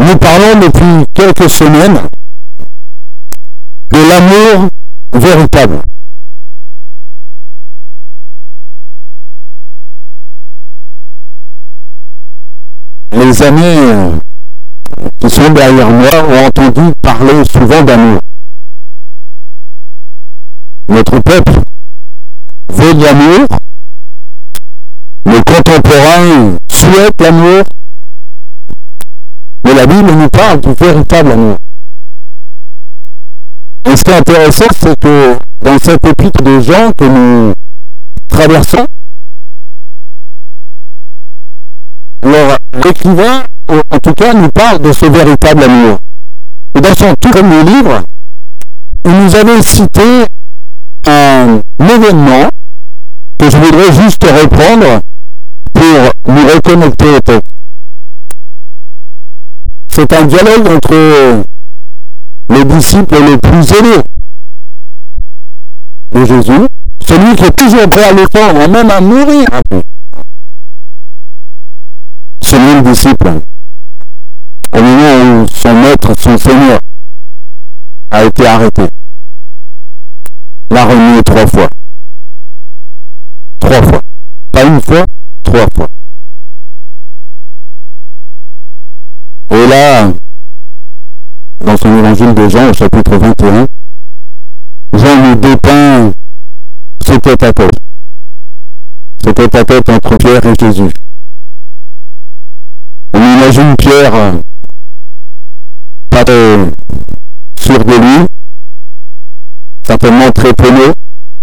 Nous parlons depuis quelques semaines de l'amour véritable. Les années qui sont derrière moi ont entendu parler souvent d'amour. Notre peuple veut de l'amour, nos contemporains souhaitent l'amour, mais la Bible nous parle du véritable amour. Et ce qui est intéressant, c'est que dans cette épître de Jean que nous traversons, l'écrivain, en tout cas, nous parle de ce véritable amour. Et dans son tout premier livre, il nous avait cité un événement que je voudrais juste reprendre pour nous reconnecter au texte. C'est un dialogue entre le disciple le plus aimé de Jésus, celui qui est toujours prêt à le faire, même à mourir. Ce même disciple, au moment où son maître, son Seigneur, a été arrêté, l'a renié 3 fois. 3 fois. Pas une fois, 3 fois. Et là, dans son évangile de Jean, au chapitre 21, Jean nous dépeint ce tête-à-tête. Ce tête-à-tête entre Pierre et Jésus. On imagine Pierre pas sûr de lui, certainement très penaud.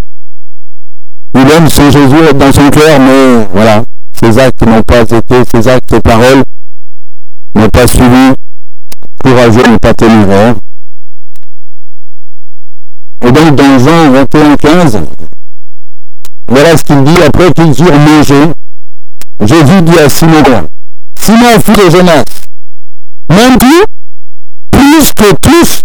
Il aime son Jésus dans son cœur, mais voilà, ses actes n'ont pas été, ses actes et paroles n'ont pas suivi, courageux mais pas téméraire. Et donc dans Jean 21:15, voilà ce qu'il dit après qu'ils eurent mangé. Jésus dit à Simon, Simon, fils de Jonas, m'aimes-tu plus que tous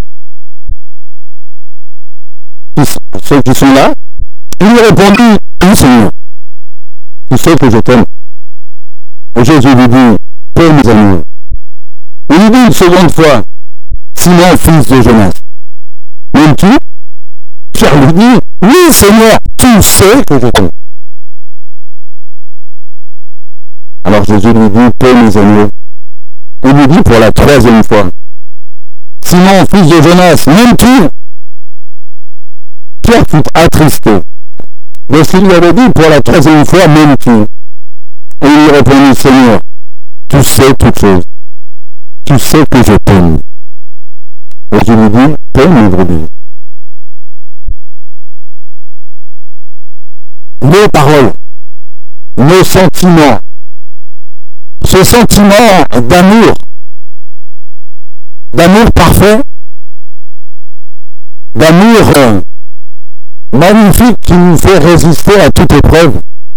ceux qui sont là? Il lui répondit, oui Seigneur, tu sais que je t'aime. Et Jésus lui dit, paix mes amis. Il lui dit une seconde fois, Simon, fils de Jonas, m'aimes-tu? Pierre lui dit, oui Seigneur, tu sais que je t'aime. Alors Jésus lui dit, paix mes amis. Il lui dit pour la 3e fois, Simon, fils de Jonas, m'aimes-tu? Pierre fut attristé. Mais s'il lui avait dit pour la 3e fois, m'aimes-tu? Et il lui répondit, Seigneur, tu sais toutes choses. Tu sais que je t'aime. Et je lui dis, paix mes brebis. Nos paroles, nos sentiments, ce sentiment d'amour parfait, d'amour magnifique qui nous fait résister à toute épreuve.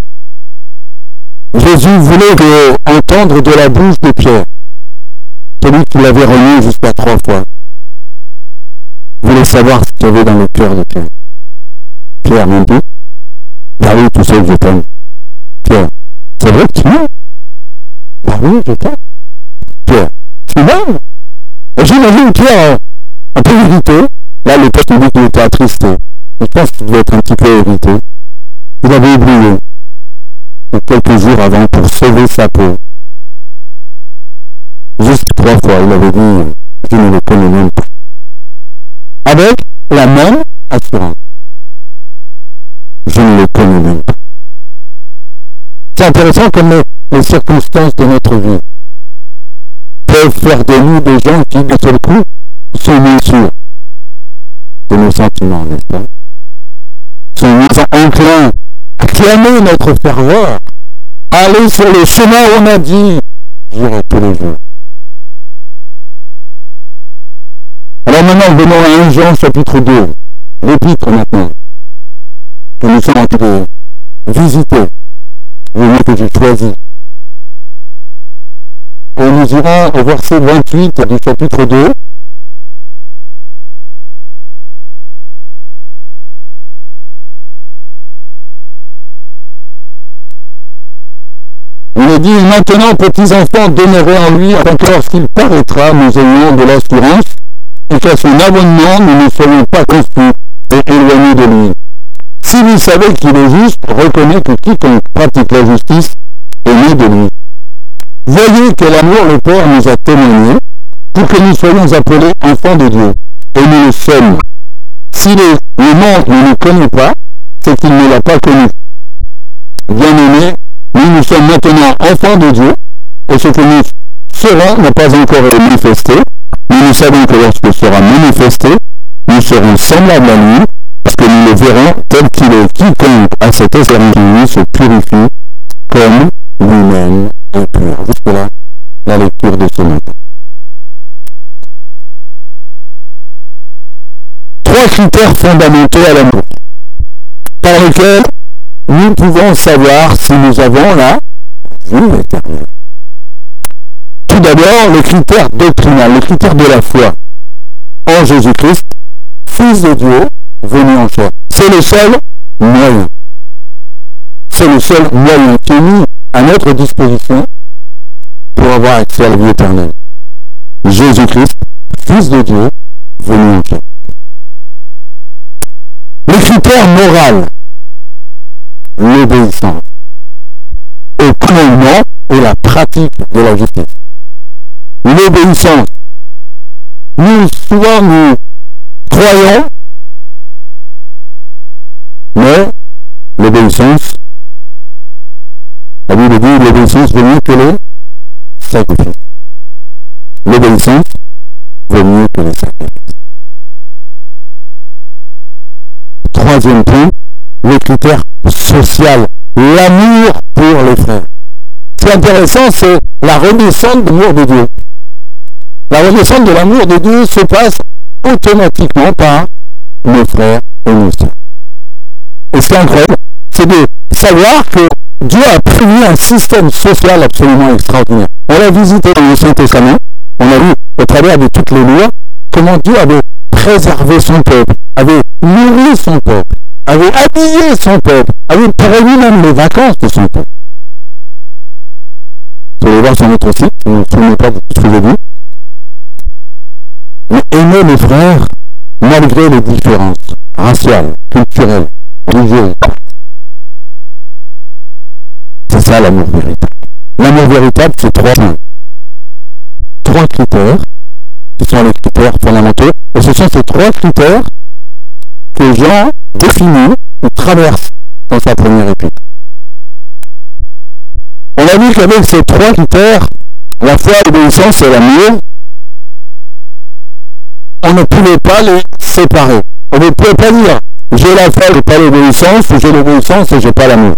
Jésus voulait entendre de la bouche de Pierre, celui qui l'avait renié jusqu'à 3 fois. Il voulait savoir ce qu'il y avait dans le cœur de Pierre. Pierre, m'aimes-tu? Ah oui, tu sais que je t'aime. Pierre, c'est vrai que tu m'aimes? Ah oui, je t'aime. Pierre, tu m'aimes? J'imagine Pierre un peu irrité. Là, le texte dit qu'il était attristé. Je pense qu'il devait être un petit peu irrité. Il avait oublié que quelques jours avant, pour sauver sa peau, juste 3 fois, il avait dit, je ne le connais même pas. Avec la même assurance. Je ne le connais même pas. C'est intéressant comme les circonstances de notre vie peuvent faire de nous des gens qui, d'un seul coup, sont mis sûrs de nos sentiments, n'est-ce pas? Sont mis enclins à clamer notre ferveur, à aller sur le chemin où on a dit, j'irai tous les jours. Alors maintenant, venons à 1 Jean chapitre 2, l'épître maintenant, que nous sommes en train de visiter, le lieu que j'ai choisi. Et nous irons au verset 28 du chapitre 2. Il est dit, maintenant, petits enfants, demeurez en lui, afin que lorsqu'il paraîtra, nous ayons de l'assurance, et qu'à son abonnement, nous ne soyons pas confus et éloignés de lui. Si vous savez qu'il est juste, reconnaissez que quiconque pratique la justice est né de lui. Voyez que l'amour le Père nous a témoigné pour que nous soyons appelés enfants de Dieu. Et nous le sommes. Si le monde ne nous connaît pas, c'est qu'il ne l'a pas connu. Bien-aimés, nous sommes maintenant enfants de Dieu, et ce que nous serons n'a pas encore été manifesté, mais nous savons que lorsqu'il sera manifesté, nous serons semblables à lui, parce que nous le verrons tel qu'il est. Quiconque à cette espérance en lui se purifie comme lui-même est pur. Jusque-là, la lecture de ce matin. 3 critères fondamentaux à l'amour, par lesquels nous pouvons savoir si nous avons la vie éternelle. Tout d'abord, le critère doctrinal, le critère de la foi en Jésus-Christ, Fils de Dieu, venu en chair. C'est le seul moyen. C'est le seul moyen qui est mis à notre disposition pour avoir accès à la vie éternelle. Jésus-Christ, Fils de Dieu, venu en chair. Le critère moral, l'obéissance au commandement et la pratique de la justice. L'obéissance. Souvent nous croyons, mais l'obéissance, la Bible dit l'obéissance vaut mieux que les sacrifices. L'obéissance vaut mieux que les sacrifices. Troisième point, le critère social, l'amour pour les frères. Ce qui est intéressant, c'est la renaissance de l'amour de Dieu. La renaissance de l'amour de Dieu se passe automatiquement par nos frères et nos sœurs. Et ce qui est incroyable, c'est de savoir que Dieu a prévu un système social absolument extraordinaire. On l'a visité dans l'Ancien Testament, on a vu au travers de toutes les lois comment Dieu avait préservé son peuple, avait nourri son peuple, avait habillé son peuple, avait prévu même les vacances de son peuple. Vous allez voir sur notre site, je ne me souviens pas de tout ce que j'ai dit. Mais aimer les frères, malgré les différences raciales, culturelles, religieuses. C'est ça l'amour véritable. L'amour véritable, c'est 3 points. 3 critères, qui sont les critères fondamentaux. Et ce sont ces 3 critères que Jean définit ou traverse dans sa première épître. On a vu qu'avec ces 3 critères, la foi, l'obéissance et l'amour, on ne pouvait pas les séparer. On ne pouvait pas dire j'ai la foi, j'ai pas l'obéissance, ou j'ai l'obéissance et j'ai pas l'amour.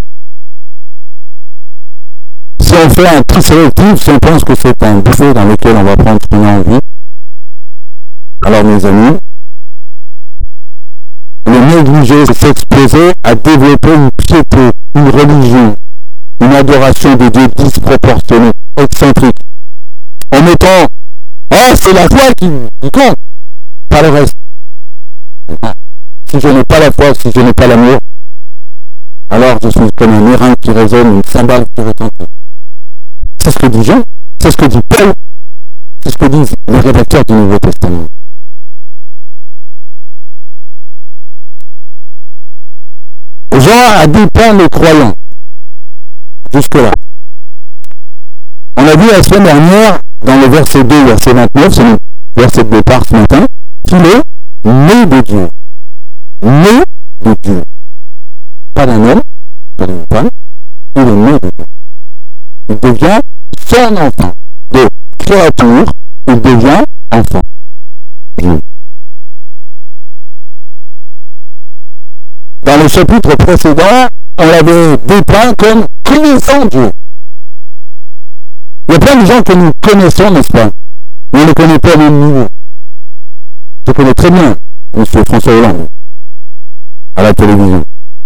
Si on fait un tri sélectif, si on pense que c'est un buffet dans lequel on va prendre ce qu'on a envie, alors mes amis, le négliger, c'est s'exposer à développer une piété, une religion, une adoration de Dieu disproportionnée, excentrique, en mettant « Oh, c'est la foi qui compte !» pas le reste. Si je n'ai pas la foi, si je n'ai pas l'amour, alors je suis comme un airain qui résonne, une cymbale qui retentit. C'est ce que dit Jean, c'est ce que dit Paul, c'est ce que disent les rédacteurs du Nouveau Testament. Jean a dépeint les croyants. Jusque-là. On a vu la semaine dernière, dans le verset 2, verset 29, c'est le verset de départ ce matin, qu'il est né de Dieu. Né de Dieu. Pas d'un homme, pas d'une femme, il est né de Dieu. Il devient son enfant. De créature, il devient enfant. Dieu. Dans le chapitre précédent, on l'avait dépeint comme connaissant Dieu. Il y a plein de gens que nous connaissons, n'est-ce pas? Mais on ne les connaît pas au même niveau. Je connais très bien M. François Hollande à la télévision.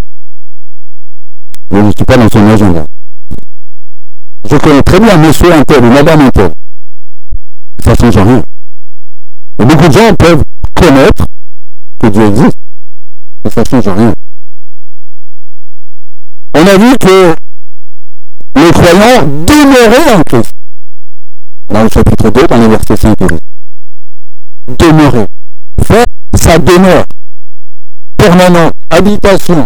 Mais je ne suis pas dans son agenda. Je connais très bien M. Intel ou Madame Intel. Ça ne change rien. Et beaucoup de gens peuvent connaître que Dieu existe. Et ça ne change rien. On a vu que les croyants, demeurez en Christ. Dans le chapitre 2, dans les versets 5 et 8. Demeurez. Faites sa demeure. Permanente. Habitation.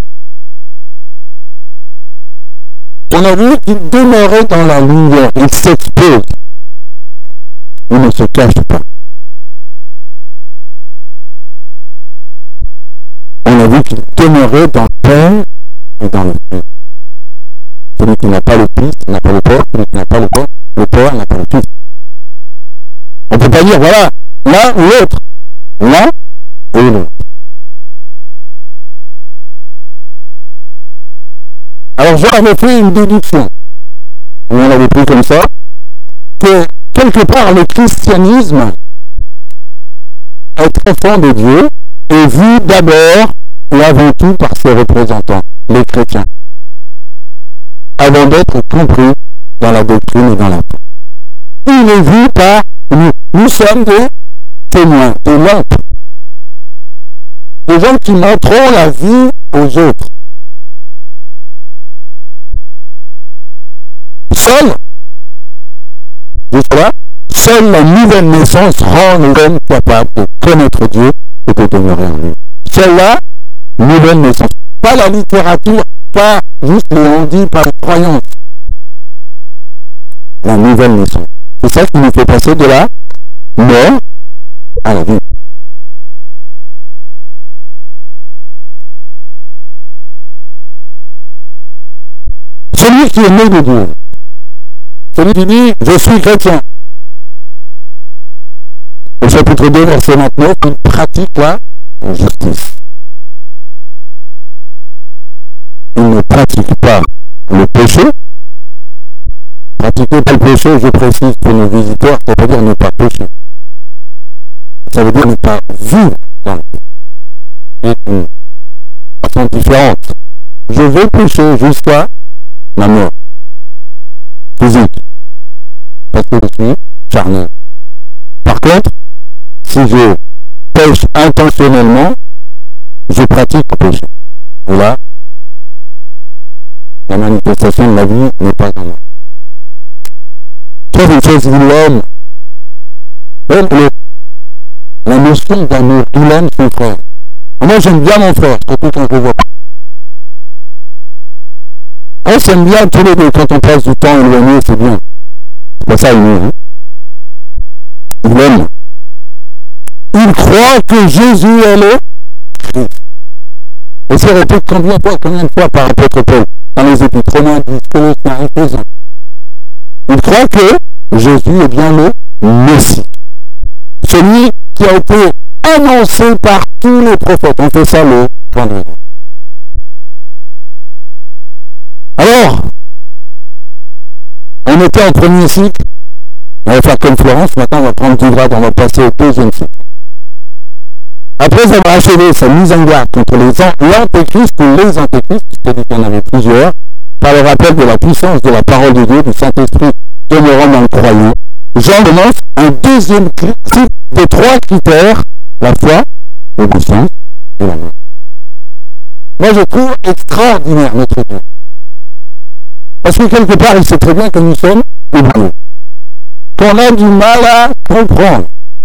On a vu qu'il demeurait dans la lumière. Il s'expose. Il ne se cache pas. On a vu qu'il demeurait dans le Père et dans le Fils. Celui qui n'a pas le Fils n'a pas le Père. Celui qui n'a pas le Père n'a pas le Fils. On ne peut pas dire, voilà, l'un ou l'autre. L'un ou l'autre. Alors Jean avait fait une déduction. On l'avait pris comme ça. Que quelque part le christianisme, être enfant de Dieu, est vu d'abord et avant tout par ses représentants, les chrétiens, avant d'être compris dans la doctrine et dans la foi. Il est vu par nous. Nous sommes des témoins, des lampes, des gens qui montreront la vie aux autres. Seule la nouvelle naissance rend l'homme capable de connaître Dieu et de demeurer en lui. Seule la nouvelle naissance. Pas la littérature, pas juste les on-dit, pas la croyance. La nouvelle naissance. C'est ça qui nous fait passer de la mort à la vie. Celui qui est né de Dieu, celui qui dit « Je suis chrétien », au chapitre 2, verset 29, il pratique la justice. Il ne pratique pas le péché. Pratiquer pas le péché, je précise pour nos visiteurs, ça veut dire ne pas pécher. Ça veut dire ne pas vivre dans le péché. C'est une façon différente. Je veux pécher jusqu'à la mort physique, parce que je suis charnel. Par contre, si je pêche intentionnellement, je pratique le péché. Et là, la manifestation de la vie n'est pas dans moi. Troisième chose, l'homme, la notion d'amour, il aime son frère. Moi, j'aime bien mon frère, surtout quand je le vois pas. On s'aime bien tous les deux, quand on passe du temps éloigné, c'est bien. C'est pas ça, aimer, hein. Il aime. Il croit que Jésus est le Christ. Et c'est répété combien de fois par l'apôtre Paul dans les épîtres Romains, Colossiens, Éphésiens. Il croit que Jésus est bien le Messie. Celui qui a été annoncé par tous les prophètes. On fait ça le vendredi. Alors, on était en premier cycle. On va faire comme Florence, maintenant on va prendre 10 grades, on va passer au deuxième cycle. Après avoir achevé sa mise en garde contre l'antéchrist ou les antéchrists, c'est-à-dire qu'il y en avait plusieurs, par le rappel de la puissance de la parole de Dieu, du Saint-Esprit demeurant dans le croyant, Jean commence un deuxième cycle de 3 critères, la foi, l'obéissance et l'amour. Moi je trouve extraordinaire notre Dieu. Parce que quelque part, il sait très bien que nous sommes oubliés. Qu'on a du mal à comprendre.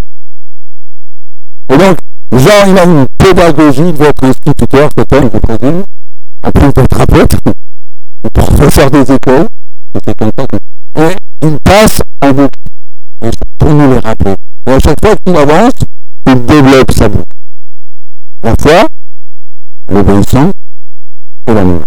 Et donc, Jean, il a une pédagogie de votre instituteur, cet homme, je présume, en plus d'être apôtre, le professeur des écoles, c'était comme ça que... Et il passe en boucle. Et pour nous les rappeler. Et à chaque fois qu'il avance, il développe sa boucle. La foi, l'obéissance et l'amour.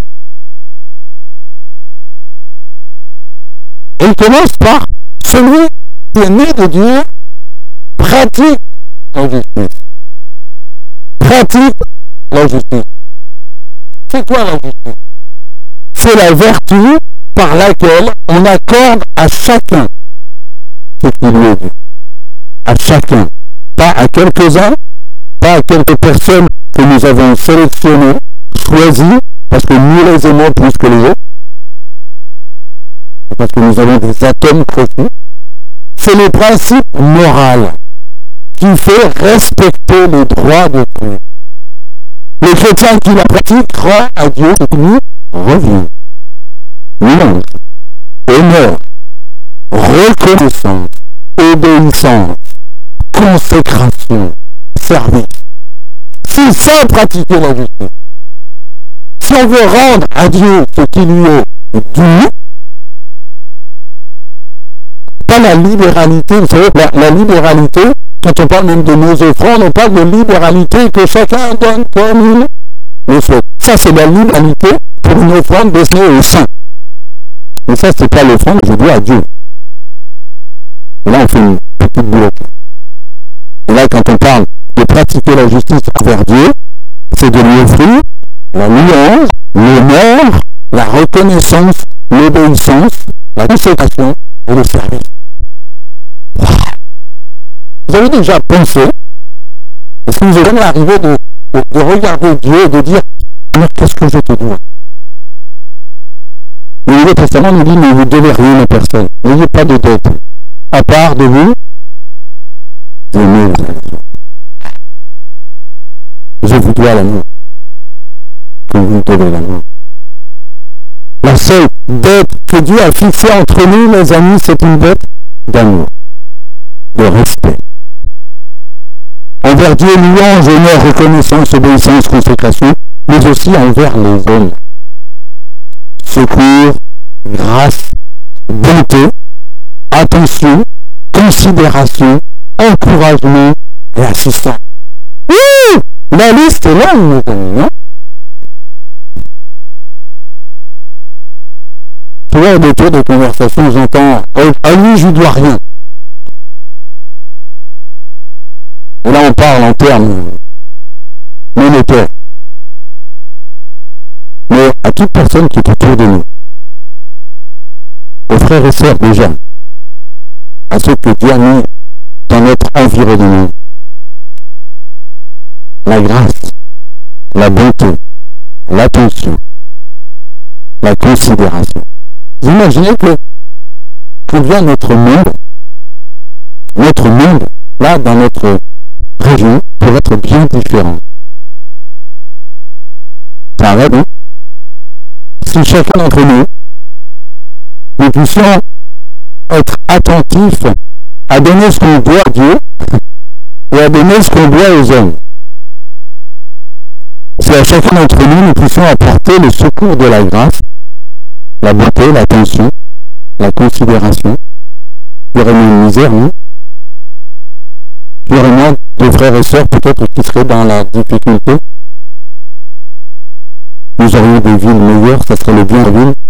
Et il commence par celui qui est né de Dieu pratique la justice. Pratique la justice. C'est quoi la justice? C'est la vertu par laquelle on accorde à chacun ce qui lui est dû. À chacun. Pas à quelques-uns, pas à quelques personnes que nous avons sélectionnées, choisies, parce que nous les aimons plus que les autres. Parce que nous avons des atomes crochus. C'est le principe moral qui fait respecter les droits d'autrui. Les chrétiens qui la pratiquent croient à Dieu qui nous revient. Non. honneur, reconnaissance, obéissance, consécration, service. C'est ça pratiquer la justice. Si on veut rendre à Dieu ce qui lui est dû, pas la libéralité, vous savez, la libéralité, quand on parle même de nos offrandes, on parle de libéralité que chacun donne comme il le souhaite. Ça, c'est la libéralité pour une offrande destinée au saint. Mais ça, c'est pas l'offrande que je dois à Dieu. Et là, on fait une petite boulette. Et là, quand on parle de pratiquer la justice envers Dieu, c'est de lui offrir la louange, l'honneur, la reconnaissance, l'obéissance, la consécration et le service. Vous avez déjà pensé, est-ce que vous est jamais arrivé de regarder Dieu et de dire, alors qu'est-ce que je te dois? Le Nouveau Testament nous dit, mais vous ne devez rien à personne. N'ayez pas de dette. À part de vous, aimez les uns les autres. Je vous dois l'amour. Que vous devez l'amour. La seule dette que Dieu a fixée entre nous, mes amis, c'est une dette d'amour, de respect. Envers Dieu, louange, honneur, reconnaissance, obéissance, consécration, mais aussi envers les hommes. Secours, grâce, bonté, attention, considération, encouragement et assistance. La liste est longue, mes amis, non? Tu vois, des tours de conversation, j'entends « À lui, je ne dois rien ». Et là, on parle en termes monétaires. Mais à toute personne qui est autour de nous, aux frères et sœurs déjà, à ceux que Dieu a mis dans notre environnement, la grâce, la bonté, l'attention, la considération. Vous imaginez que vient notre monde, là, dans notre région, pour être bien différent. Ça arrête, non? Si chacun d'entre nous, nous puissions être attentifs à donner ce qu'on doit à Dieu et à donner ce qu'on doit aux hommes. Si à chacun d'entre nous, nous puissions apporter le secours de la grâce, la bonté, l'attention, la considération, il y aurait moins de misère, non? Il y aurait moins de frères et sœurs peut-être qui seraient dans la difficulté. Nous aurions des villes meilleures, ça serait le bien de ville.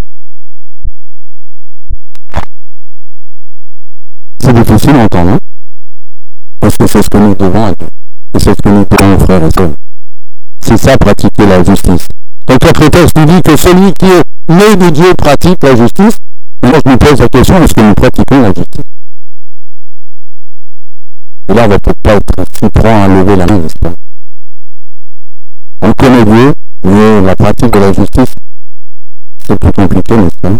C'est difficile à entendre, hein? Parce que c'est ce que nous devons à Dieu. Et c'est ce que nous devons aux frères et sœurs. C'est ça, pratiquer la justice. Donc notre texte nous dit que celui qui est né de Dieu pratique la justice. Et moi je me pose la question, est-ce que nous pratiquons la justice? Et là on va peut-être pas être si prompt à lever la main, n'est-ce pas? On connaît Dieu, mais la pratique de la justice, c'est plus compliqué, n'est-ce pas?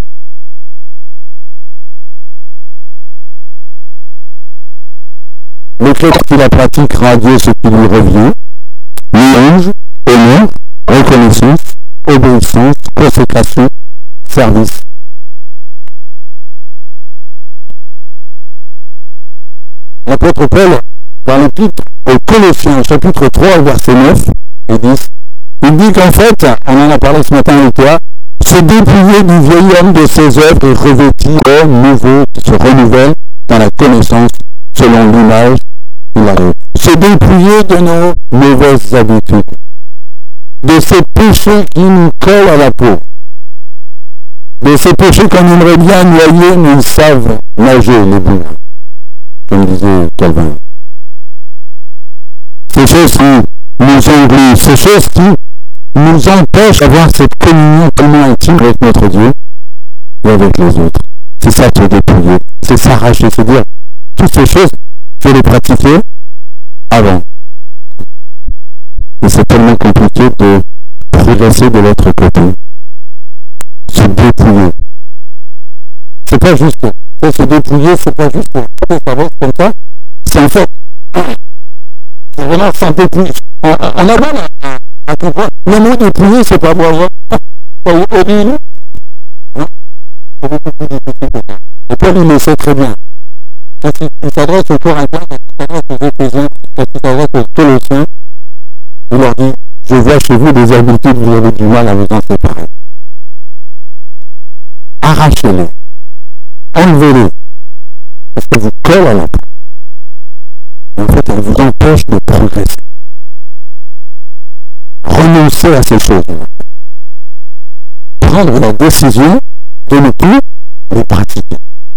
Le chrétien qui la pratique rend à Dieu ce qui lui revient, louange, honneur, reconnaissance, obéissance, consécration, service. L'apôtre Paul, dans l'épître aux Colossiens, chapitre 3, verset 9 et 10, il dit qu'en fait, on en a parlé ce matin avec toi, se dépouiller du vieil homme de ses œuvres et revêtir l'homme nouveau qui se renouvelle dans la connaissance selon l'image qu'il a reçue. Se dépouiller de nos mauvaises habitudes, de ces péchés qui nous collent à la peau, de ces péchés qu'on aimerait bien noyer, mais ils savent nager, les bourgs, comme disait Calvin. Ces choses qui nous englouissent, ces choses qui nous empêchent d'avoir cette communion tellement intime avec notre Dieu et avec les autres. C'est ça se dépouiller, c'est s'arracher, c'est dire toutes ces choses, je les pratiquer avant. Et c'est tellement compliqué de progresser de l'autre côté. Se dépouiller. C'est pas juste pour se dépouiller, c'est pas juste pour savoir comme ça. C'est en fait, c'est vraiment s'en dépouiller. On a mal à comprendre. Le mot dépouiller, c'est pas moi. c'est beaucoup plus difficile que ça. Et Paul, il le sait très bien. Quand il s'adresse aux Corinthiens, quand il s'adresse aux Éphésiens, quand il s'adresse aux Colossiens, il leur dit, je vois chez vous des habitudes, vous avez du mal à vous en séparer. Arrachez-les. Enlevez-les. Parce qu'elles vous collent à la peau. Et en fait, elles vous empêchent de progresser. Renoncez à ces choses-là. Prendre la décision de ne plus les pratiquer.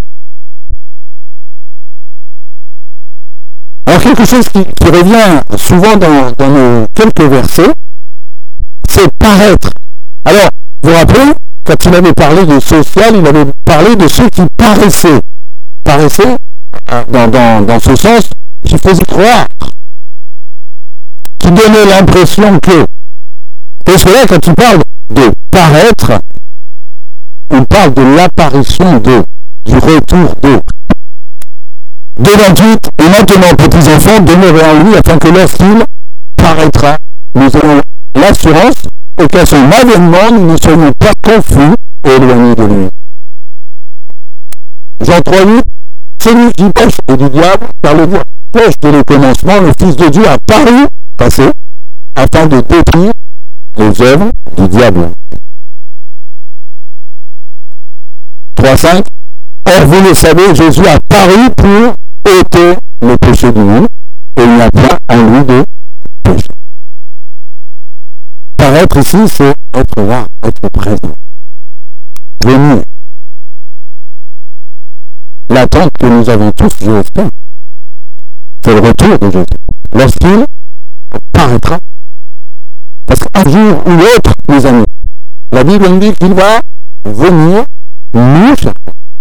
Alors quelque chose qui revient souvent dans nos quelques versets, c'est paraître. Alors, vous vous rappelez, quand il avait parlé de social, il avait parlé de ceux qui paraissaient. Paraissaient, dans ce sens, qui faisaient croire, qui donnaient l'impression que. Et c'est là, quand il parle de paraître, on parle de l'apparition d'eux, du retour d'eux. 2:28, et maintenant, petits enfants, demeurez en lui, afin que lorsqu'il paraîtra, nous ayons l'assurance, et qu'à son avènement, nous ne soyons pas confus et éloignés de lui. Jean 3:8, celui qui pêche est du diable, car le diable pêche dès le commencement, le Fils de Dieu a paru, passé, afin de détruire les œuvres du diable. 3:5, or vous le savez, Jésus a paru pour ôter le péché du monde, et il n'y a pas en lui de péché. Paraître ici, c'est être là, être présent. Venir. L'attente que nous avons tous, je l'espère, c'est le retour de Jésus. Lorsqu'il paraîtra. Parce qu'un jour ou l'autre, mes amis, la Bible nous dit qu'il va venir nous chercher.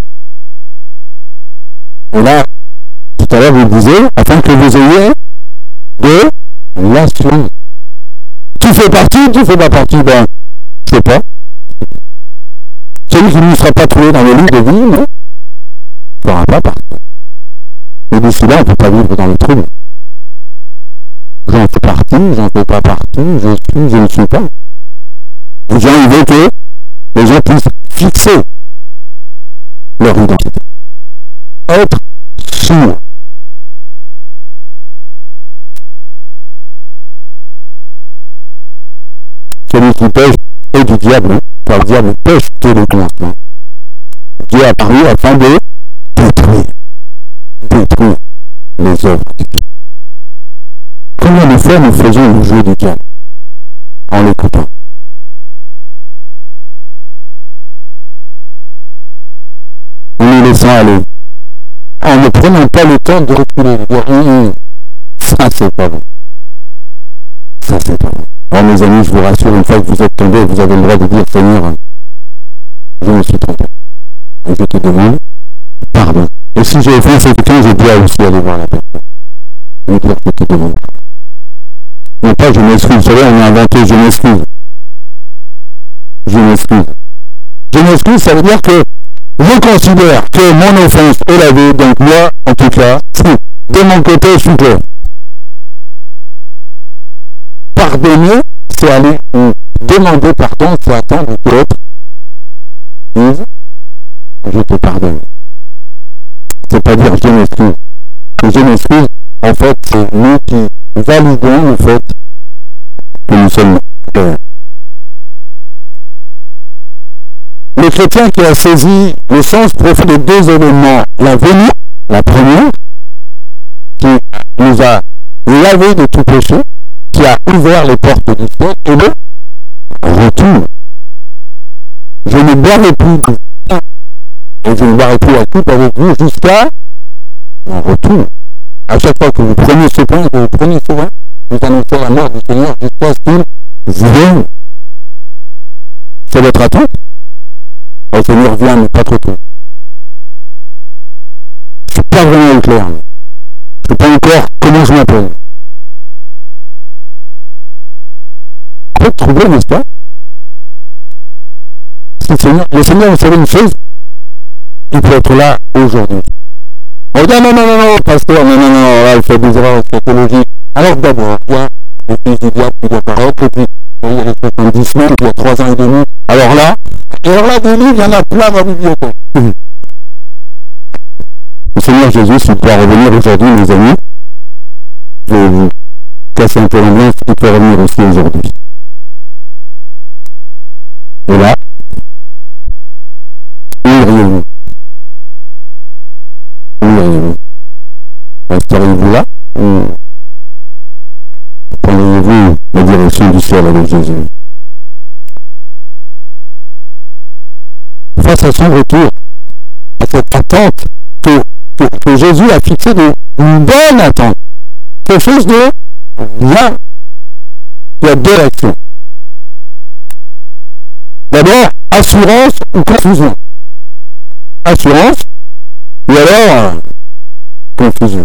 Et là, tout à l'heure, vous le disiez, afin que vous ayez de l'assurance. Tu fais partie, tu fais pas partie, ben, je sais pas. Celui qui ne sera pas trouvé dans le livre de vie, non, ne fera pas partie. Mais d'ici là, on ne peut pas vivre dans le trouble. J'en fais partie, j'en fais pas partie, je suis, je ne suis pas. Les gens, ils veulent que les gens puissent fixer leur identité. Être sûr. Celui qui pêche est du diable, car le diable pêche dès le commencement. Dieu est apparu afin de détruire les œuvres. Combien de fois nous faisons le jeu du diable en l'écoutant? En nous laissant aller, en ne prenant pas le temps de reculer, de dire ça c'est pas bon. Ça c'est pas bon. Alors mes amis, je vous rassure, une fois que vous êtes tombés, vous avez le droit de dire Seigneur, je me suis trompé. Et je te demande pardon. Et si j'ai offensé quelqu'un, je dois aussi aller voir la personne. Et dire que je te demande. Non pas je m'excuse, vous savez, on a inventé je m'excuse. Je m'excuse. Je m'excuse, ça veut dire que je considère que mon offense est lavée, donc moi, en tout cas, de mon côté, je suis clair. Pardonner, c'est aller demander pardon, c'est attendre que l'autre dise je te pardonne. C'est pas dire je m'excuse. Je m'excuse, en fait, c'est nous qui validons le fait que nous sommes clairs. Le chrétien qui a saisi le sens profond des deux éléments, la venue, la première, qui nous a lavé de tout péché, qui a ouvert les portes du ciel, et le retour. Je ne boirai plus du vin, et je ne boirai plus la coupe avec vous jusqu'à mon retour. À chaque fois que vous prenez ce pain, que vous prenez ce vin, vous annoncez la mort du Seigneur jusqu'à ce qu'il vienne. C'est votre attente. Le Seigneur vient, mais pas trop tôt. Je ne suis pas vraiment clair. Je ne sais pas encore comment je m'appelle. Un peu troublé, n'est-ce pas? Le Seigneur, vous savez une chose, il peut être là aujourd'hui. On dit non, pasteur, non, là, il fait des erreurs sociologiques. Alors d'abord, il y a le fils du diable qui doit paraître, et puis il y a les 70 semaines, puis il y a 3 ans et demi. Alors là, Et alors là, des livres, il y en a plein dans la bibliothèque. Le Seigneur Jésus, s'il peut revenir aujourd'hui, mes amis, je vais vous casser un peu l'ambiance, il peut revenir aussi aujourd'hui. Et là, où iriez-vous? Où iriez-vous? Resteriez-vous là? Ou prendriez-vous la direction du ciel avec Jésus? Face à son retour, à cette attente que Jésus a fixée d'une bonne attente, quelque chose de bien, il y a deux réactions. D'abord, assurance ou confusion. Assurance, ou alors confusion.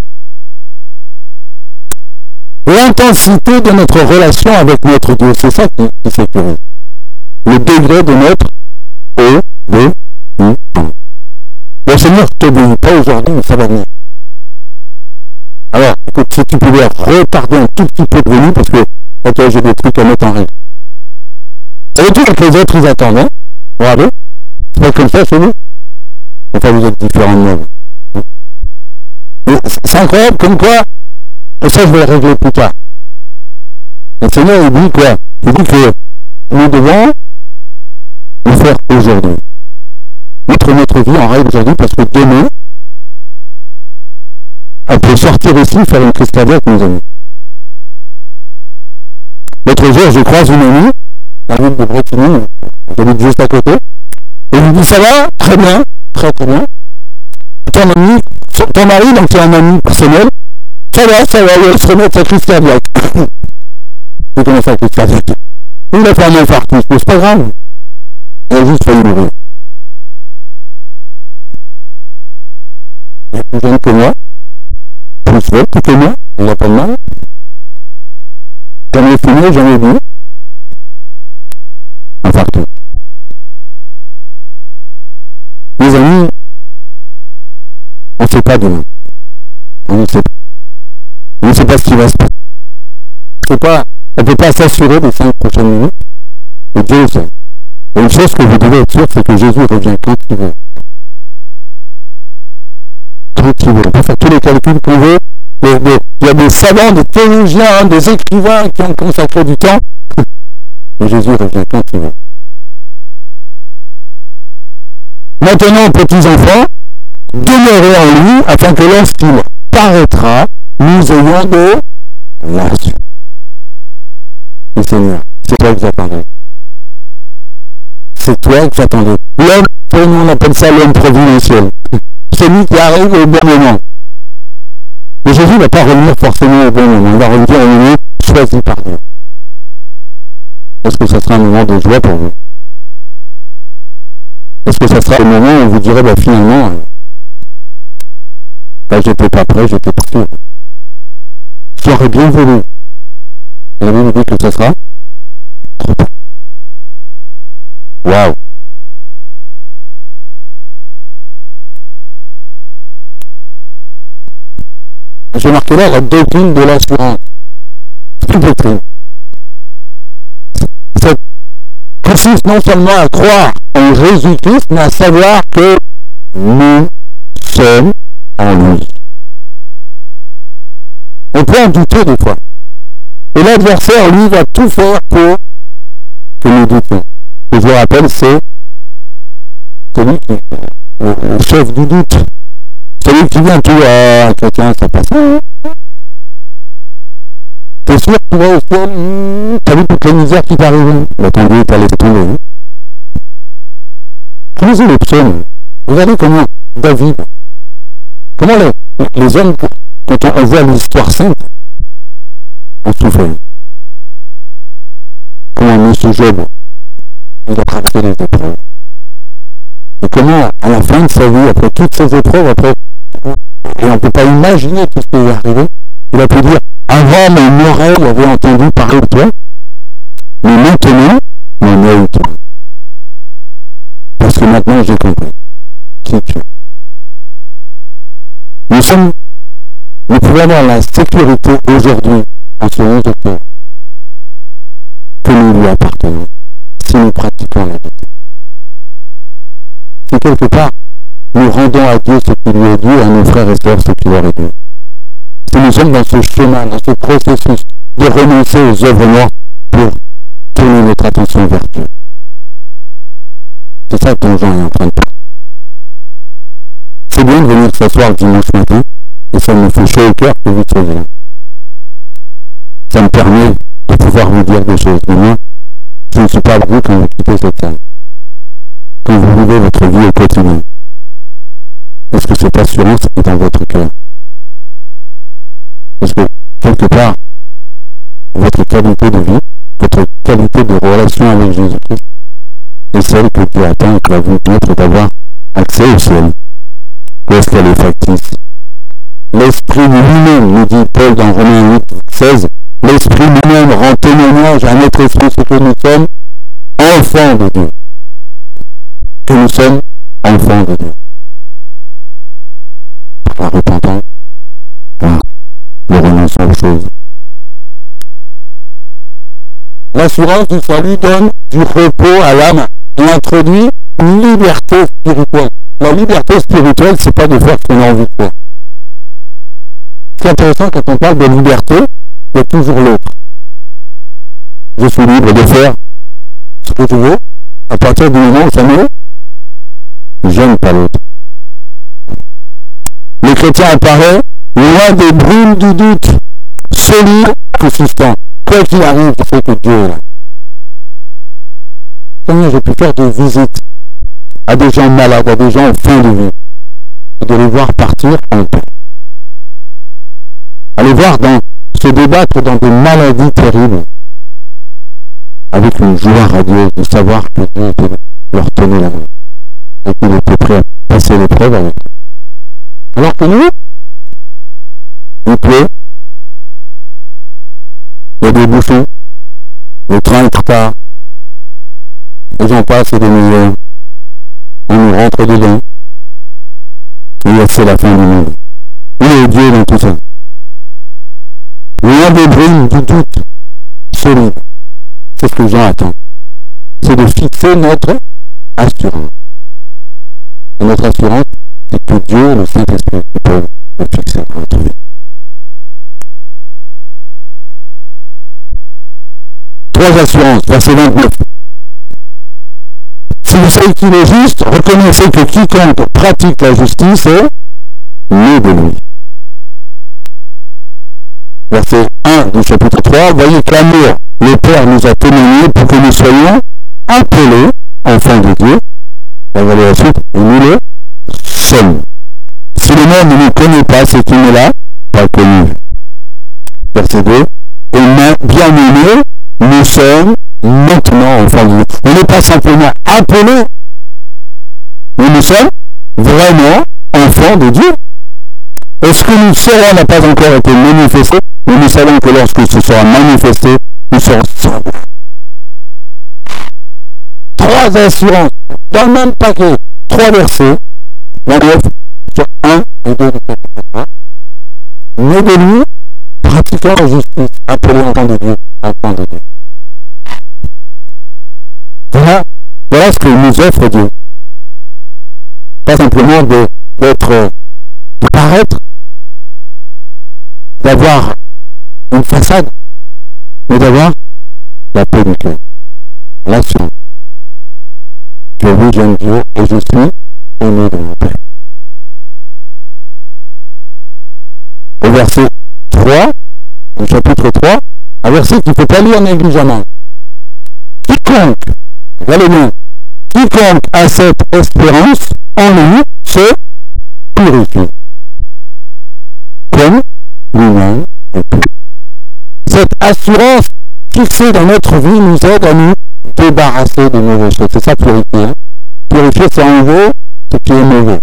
L'intensité de notre relation avec notre Dieu, c'est ça qui sécurise. Le degré de notre obéissance. Le Seigneur ne t'obéit pas aujourd'hui, mais ça va venir. Alors, écoute, si tu pouvais retarder un tout petit peu de venir, parce que, ok, j'ai des trucs à mettre en règle. Ça veut dire que les autres, ils attendent, hein? Vous vous rappelez? C'est pas comme ça chez nous? Enfin, vous êtes différents de moi. Mais c'est incroyable, comme quoi, et ça, je vais le régler plus tard. Le Seigneur, il dit quoi? Il dit que nous devons le faire aujourd'hui. Mettre notre vie en règle aujourd'hui, parce que demain, on peut sortir ici, faire une crise cardiaque, mes amis. L'autre jour, je croise une amie, la ville de Bretigny, j'habite juste à côté, et il me dit, ça va? Très bien, très très bien. Ton mari, donc c'est un ami personnel, ça va, il se remet de sa crise cardiaque. C'est comment ça, crise cardiaque? Il a fait un infarctus, mais c'est pas grave. Il a juste failli mourir. Il est plus jeune que moi, plus fort que moi, il n'a pas de mal. Jamais fumé, jamais bu. Infarctus. Mes amis, on ne sait pas demain. On ne sait pas. On ne sait pas ce qui va se passer. On ne peut pas s'assurer des 5 prochaines minutes. Mais Dieu le sait. Et une chose que vous devez être sûr, c'est que Jésus revient quand il veut. Quand il veut. On peut faire tous les calculs qu'on veut. Il y a des savants, des théologiens, des écrivains qui ont consacré du temps. Mais Jésus revient quand il veut. Maintenant, petits enfants, demeurez en lui, afin que lorsqu'il paraîtra, nous ayons de l'assurance. Le Seigneur, c'est toi que j'attendais. C'est toi que j'attendais. L'homme, pour nous on appelle ça l'homme providentiel. Celui qui arrive au bon moment. Mais Jésus ne va pas revenir forcément au bon moment. Il va revenir au moment choisi par Dieu. Est-ce que ça sera un moment de joie pour vous? Est-ce que ça sera le moment où vous direz, bah, finalement, j'étais pas prêt, j'étais parti. J'aurais bien voulu. La Bible dit que ça sera trop tard. Waouh! J'ai marqué là la doctrine de l'assurance. C'est une doctrine. Ça consiste non seulement à croire en Jésus-Christ, mais à savoir que nous sommes en lui. On peut en douter des fois. Et l'adversaire, lui, va tout faire pour que nous doutions. Et je vous rappelle, c'est celui qui le chef du doute. Celui qui vient tout à chrétien, ça passe. T'es sûr que tu vas au ciel? T'as vu toute la misère qui t'arrive? Bah, ton Dieu t'as laissé tomber. Lisez les psaumes. Regardez comment David, comment les hommes, quand on voit l'histoire sainte, on souffre. Comment M. Job, il a traversé les épreuves. Et comment, à la fin de sa vie, après toutes ces épreuves, et on ne peut pas imaginer tout ce qui est arrivé, il a pu dire, avant mon oreille avait entendu parler de toi, mais maintenant, mon œil toi. Parce que maintenant j'ai compris qui tu es. Nous pouvons avoir la sécurité aujourd'hui, en ce 11 octobre, que nous lui appartenons, si nous pratiquons la vie. si quelque part nous rendons à Dieu ce qui lui est dû, à nos frères et sœurs ce qui leur est dû. Si nous sommes dans ce chemin, dans ce processus de renoncer aux œuvres noires pour tourner notre attention vers Dieu. C'est ça dont Jean est en train de parler. C'est bien de venir s'asseoir dimanche matin, et ça me fait chaud au cœur que vous soyez là. Ça me permet de pouvoir vous dire des choses. Mais moi, je ne suis pas vous quand vous quittez cette salle. Quand vous vivez votre vie au quotidien. Est-ce que cette assurance est dans votre cœur? Parce que, quelque part, votre qualité de vie, votre qualité de relation avec Jésus-Christ, est celle que Dieu attend et qui va vous permettre d'avoir accès au ciel. Ou est-ce qu'elle est factice? L'Esprit lui-même, nous dit Paul dans Romains 8, 16, l'Esprit lui-même rend témoignage à notre esprit ce que nous sommes enfants de Dieu. Que nous sommes enfants de Dieu. Par la repentance, par le renoncement aux choses. L'assurance du salut donne du repos à l'âme et introduit une liberté spirituelle. La liberté spirituelle, c'est pas de faire ce qu'on a envie de faire. Ce qui est intéressant quand on parle de liberté, il y a toujours l'autre. Je suis libre de faire ce que je veux, à partir du moment où ça me j'aime pas l'autre. Le chrétien apparaît loin des brumes du doute, solide, consistant. Quoi qu'il arrive, je sais que Dieu est là. Seigneur, j'ai pu faire des visites à des gens malades, à des gens en fin de vie, et de les voir partir en paix. À les voir se débattre dans des maladies terribles, avec une joie radieuse de savoir que Dieu leur tenait la main, et qu'il était prêt à passer l'épreuve avec eux. Alors que nous, il pleut, il y a des bouchons, le train est trop tard, les gens passent et des milliers, on nous rentre dedans, et c'est la fin du monde. Où est Dieu dans tout ça? Loin des brumes du doute solide. C'est ce que Jean attend. C'est de fixer notre assurance. Et notre assurance, c'est que Dieu et le Saint-Esprit peuvent le fixer dans notre vie. 3 assurances, verset 29. Si vous savez qu'il est juste, reconnaissez que quiconque pratique la justice est né de lui. Verset 1 du chapitre 3, voyez que l'amour, le Père nous a témoigné pour que nous soyons appelés enfants de Dieu. On va aller à la suite, et nous le sommes. Si le monde ne nous connaît pas, c'est qu'il ne l'a pas connu. Verset 2, et bien aimés, nous sommes maintenant enfants de Dieu. On n'est pas simplement appelés, mais nous sommes vraiment enfants de Dieu. Est-ce que nous serons n'a pas encore été manifesté, mais nous savons que lorsque ce sera manifesté, nous serons sauvés. 3 assurances dans le même paquet, 3 versets, 29 sur 1 et 2 du chapitre 3. Né de lui, pratiquant la justice, appelé enfant de Dieu, enfant de Dieu. Voilà ce que nous offre Dieu. Pas simplement de paraître, d'avoir une façade, mais d'avoir la paix du cœur, l'assurance que oui, j'aime Dieu et je suis aimé de mon Père. Au verset 3, du chapitre 3, un verset qu'il ne faut pas lire négligemment. Quiconque, regardez bien, quiconque a cette espérance en lui se purifie, comme lui-même est pur. Cette assurance fixée dans notre vie nous aide à nous débarrasser de mauvaises choses. C'est ça, purifier. Hein? Purifier, c'est enlever ce qui est mauvais.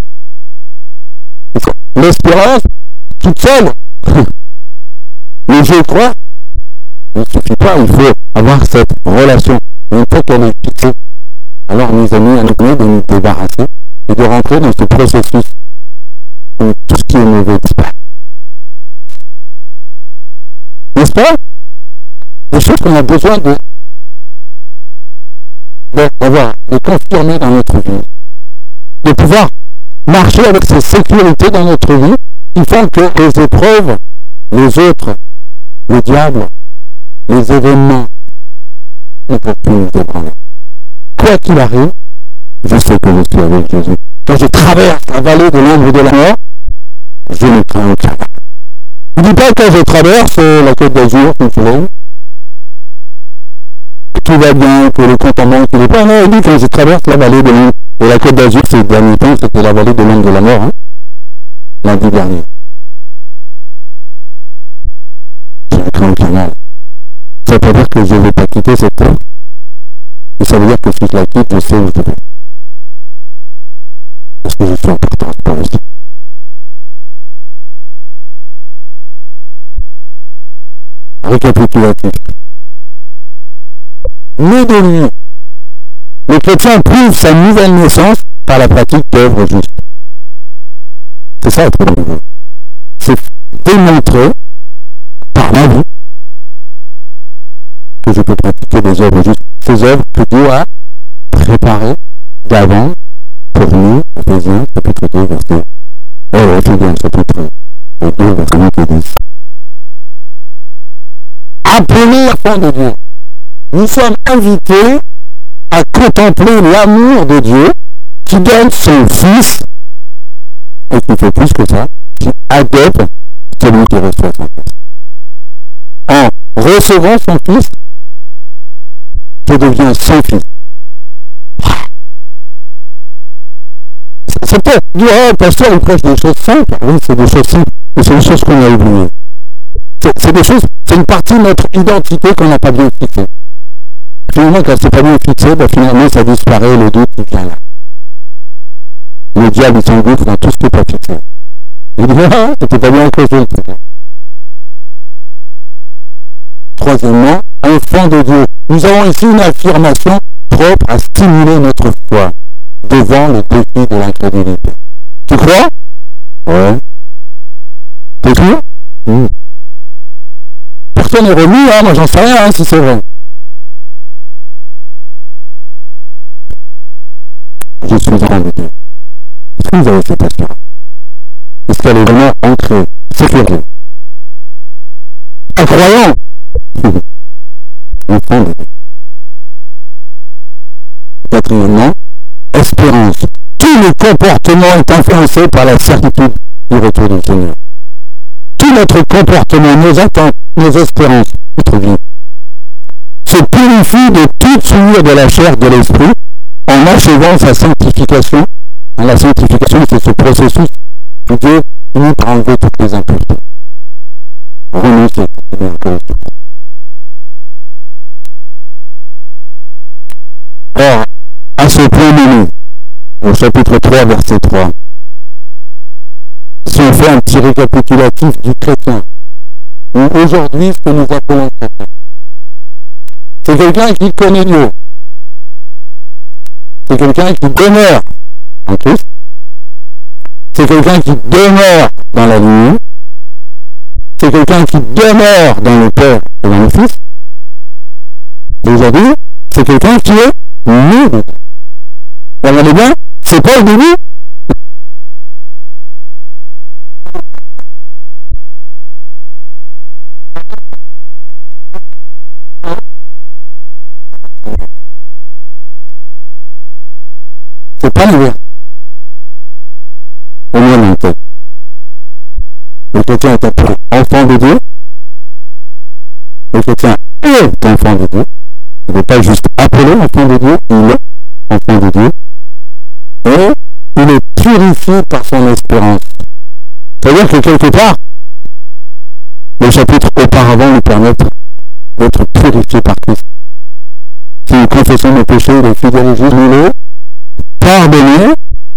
L'espérance, toute seule, mais je crois, il ne suffit pas, il faut avoir cette relation. Et une fois qu'elle est fixée, alors mes amis, à nous de nous débarrasser et de rentrer dans ce processus où tout ce qui est mauvais disparaît. N'est-ce pas? Des choses qu'on a besoin de confirmer dans notre vie. de pouvoir marcher avec ces sécurités dans notre vie qui font que les épreuves, les autres, le diable, les événements ne peuvent plus nous ébranler. Quoi qu'il arrive, je sais que je suis avec Jésus. Quand je traverse la vallée de l'ombre de la mort, je ne crains aucun mal. Je ne dis pas quand je traverse la Côte d'Azur, tout va bien, que le compte en banque, il n'est pas. Non, il dit quand je traverse la vallée de l'ombre de la Côte d'Azur, ces derniers temps, c'était la vallée de l'ombre de la mort, lundi dernier. Je ne crains aucun mal. Ça ne veut pas dire que je ne vais pas quitter cette terre. Mais ça veut dire que si je la quitte, je sais où je vais. Parce que je suis important pour aussi. Récapitulatif. Né de lui, le chrétien prouve sa nouvelle naissance par la pratique d'œuvres justes. C'est ça être nouveau. C'est démontrer par la vie que je peux pratiquer des œuvres justes. Ces œuvres que Dieu a préparées d'avant pour nous, Éphésiens, chapitre 2, verset. Éphésiens, chapitre 2, verset 8 et 10. Appelés enfants de Dieu, nous sommes invités à contempler l'amour de Dieu qui donne son Fils, et qui fait plus que ça, qui adopte celui qui reçoit son Fils. En recevant son Fils, je deviens son Fils. C'est peut-être dire, oh, pasteur, il prêche des choses simples. Oui, c'est des choses simples, mais c'est des choses qu'on a oubliées. C'est des choses, c'est une partie de notre identité qu'on n'a pas bien fixée. Finalement, quand c'est pas bien fixé, ben, finalement, ça disparaît, le doute qui vient là. Le diable, il s'engouffre dans tout ce qui n'est pas fixé. Il dit, ah, c'était pas bien que je. Troisièmement, enfant de Dieu. Nous avons ici une affirmation propre à stimuler notre foi devant le défi de l'incrédulité. Tu crois? Ouais. T'es sûr? Personne n'est remis, hein, moi j'en sais rien si c'est vrai. Je suis enfant de Dieu. Est-ce que vous avez cette assurance? Est-ce qu'elle est vraiment ancrée, sécurisée? Incroyant! Enfant de Dieu. Quatrièmement, espérance. Tout le comportement est influencé par la certitude du retour du Seigneur. Tout notre comportement, nos attentes, nos espérances, notre vie, se purifie de toute souillure de la chair, de l'esprit, en achevant sa sanctification. La sanctification, c'est ce processus où Dieu finit par enlever toutes les impuretés. Renoncer. Or, à ce point donné, au chapitre 3, verset 3, si on fait un petit récapitulatif du chrétien, aujourd'hui, ce que nous appelons chrétien, c'est quelqu'un qui connaît Dieu. C'est quelqu'un qui demeure en Christ. C'est quelqu'un qui demeure dans la lumière. C'est quelqu'un qui demeure dans le Père et dans le Fils. Et aujourd'hui, c'est quelqu'un qui est né de Dieu. Vous regardez bien, c'est pas le début. C'est pas le au moins dans le texte. Le chrétien est appelé enfant de Dieu. Le chrétien est enfant de Dieu. Il n'est pas juste appelé enfant de Dieu, il est enfant de Dieu. Et il est purifié par son espérance. C'est-à-dire que quelque part, les chapitres auparavant nous permettent d'être purifiés par Christ. Si nous confessons nos péchés, il est fidèle et juste, nous les pardonner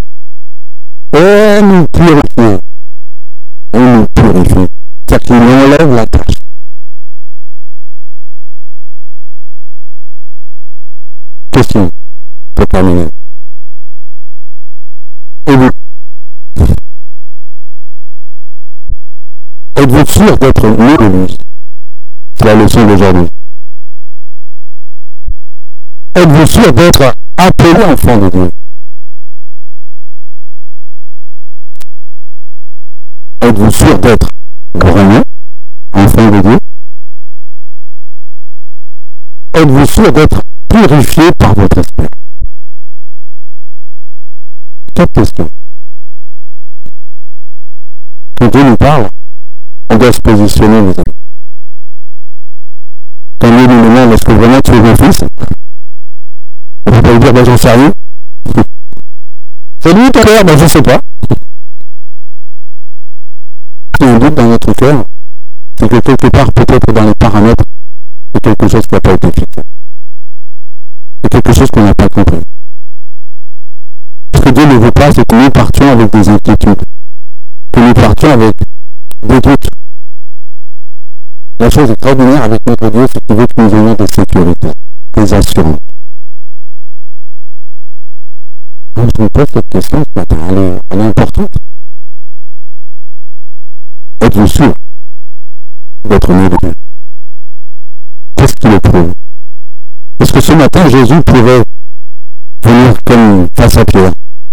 et nous purifier. Et nous purifier. C'est-à-dire qu'il enlève la tâche. Question pour terminer. Êtes-vous sûr d'être né de lui? C'est la leçon d'aujourd'hui. Êtes-vous sûr d'être appelé enfant de Dieu? Êtes-vous sûr d'être vraiment enfant de Dieu? Êtes-vous sûr d'être purifié par votre esprit? 4 questions. Quand Dieu nous parle, on doit se positionner, mes amis. Quand Dieu nous demande, est-ce que vraiment tu es mon fils? On ne peut pas lui dire, ben j'en sais rien. C'est lui ton cœur? Ben je ne sais pas. Il y a un doute dans notre cœur, c'est que quelque part, peut-être dans les paramètres, c'est quelque chose qui n'a pas été fixé. C'est quelque chose qu'on n'a pas compris. Ce que Dieu ne veut pas, c'est que nous partions avec des inquiétudes, que nous partions avec des doutes. La chose extraordinaire avec notre Dieu, c'est qu'il veut que nous ayons des sécurités, des assurances. Donc, je me pose cette question ce matin, elle est importante. Êtes-vous sûr d'être né de Dieu? Qu'est-ce qui le prouve? Est-ce que ce matin, Jésus pourrait venir comme face à Pierre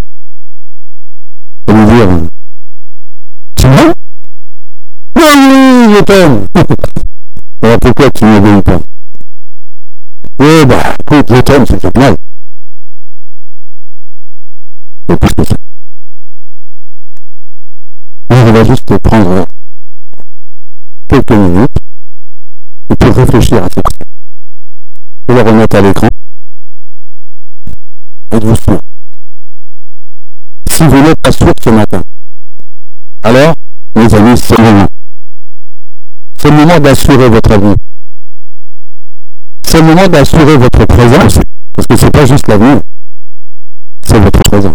et lui dire, tu m'aimes? Oui, je t'aime. Alors pourquoi tu ne m'obéis pas? Oui, bah écoute, je t'aime, c'est génial. C'est plus que ça. Alors on va juste prendre quelques minutes et pour réfléchir à cette question. Je vais la remettre à l'écran. Êtes-vous sûr? Si vous n'êtes pas sûr ce matin, alors, mes amis, c'est le moment. C'est le moment d'assurer votre avenir. C'est le moment d'assurer votre présent aussi. Parce que c'est pas juste l'avenir, c'est votre présent.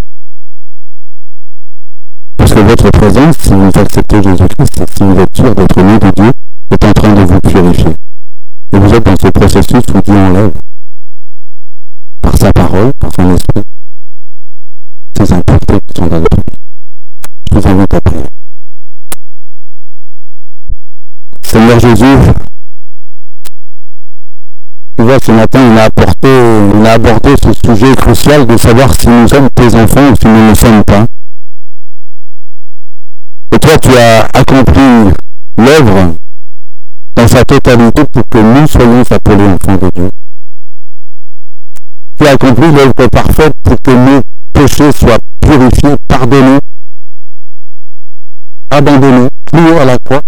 Parce que votre présent, si vous acceptez Jésus-Christ, si vous êtes sûr d'être né de Dieu, est en train de vous purifier. Et vous êtes dans ce processus où Dieu enlève, par sa parole, par son esprit, ces impuretés qui sont dans notre vie. Je vous invite à prier. Seigneur Jésus, tu vois, ce matin, on a abordé ce sujet crucial de savoir si nous sommes tes enfants ou si nous ne le sommes pas. Et toi, tu as accompli l'œuvre dans sa totalité pour que nous soyons appelés enfants de Dieu. Tu as accompli l'œuvre parfaite pour que nos péchés soient purifiés, pardonnés, abandonnés, plus haut à la croix.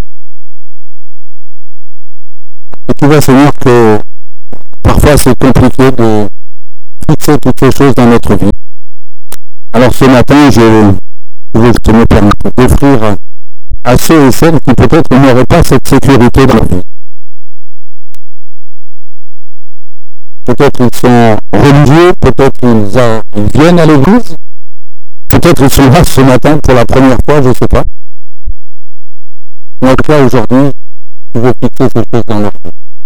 Et tu vois, Seigneur, que parfois c'est compliqué de fixer toutes ces choses dans notre vie. Alors ce matin, je veux te me permettre d'offrir à ceux et celles qui peut-être n'auraient pas cette sécurité dans leur vie. Peut-être ils sont religieux, peut-être ils viennent à l'église, peut-être ils sont là ce matin pour la première fois, je ne sais pas. Mais en tout cas, aujourd'hui, tu veux fixer ces choses dans leur vie.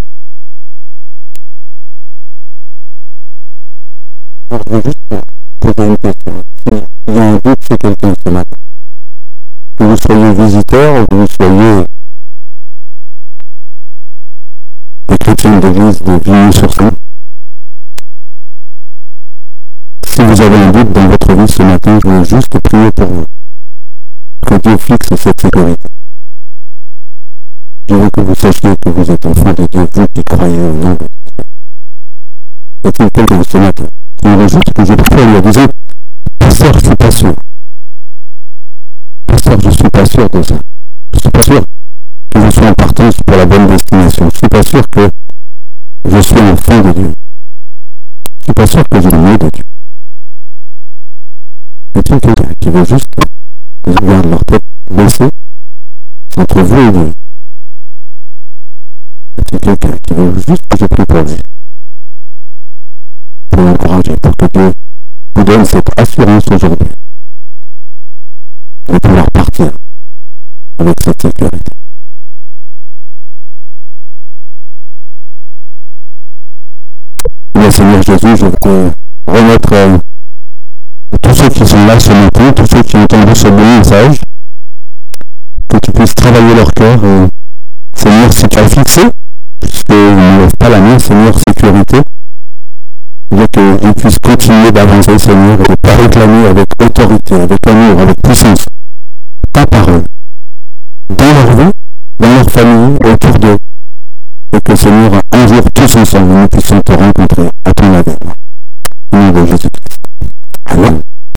Alors, je veux juste poser une question. S'il y a un doute chez quelqu'un ce matin, que vous soyez visiteur ou que vous soyez des chrétiens d'église de Vigny-sur-Seine, si vous avez un doute dans votre vie ce matin, je veux juste prier pour vous. Que Dieu fixe cette sécurité. Je veux que vous sachiez que vous êtes enfant de Dieu, vous qui croyez au nom de Dieu. Y a-t-il quelqu'un ce matin qui aurait juste que je prie lui en disant, pasteur, je suis pas sûr. Pasteur, je suis pas sûr de ça. Je suis pas sûr que je sois en partance pour la bonne destination. Je suis pas sûr que je suis enfant de Dieu. Je suis pas sûr que je suis né de Dieu. Y a-t-il quelqu'un qui veut juste qu'ils regardent leur tête baissée entre vous et Dieu? Y a-t-il quelqu'un qui veut juste que je prie pour lui? Pour l'encourager, pour que Dieu vous donne cette assurance aujourd'hui de pouvoir partir avec cette sécurité. Bien, Seigneur Jésus, je veux te remettre tous ceux qui sont là ce matin, tous ceux qui ont entendu ce bon message, que tu puisses travailler leur cœur. Et, Seigneur, si tu as fixé, puisqu'ils ne lèvent pas la main, Seigneur, sécurité, qu'ils puissent continuer d'avancer, Seigneur, et de ne pas réclamer avec autorité, avec amour, avec puissance ta parole, famille autour d'eux, et que Seigneur, un jour tous ensemble, nous puissions te rencontrer à ton avènement. Au nom de Jésus.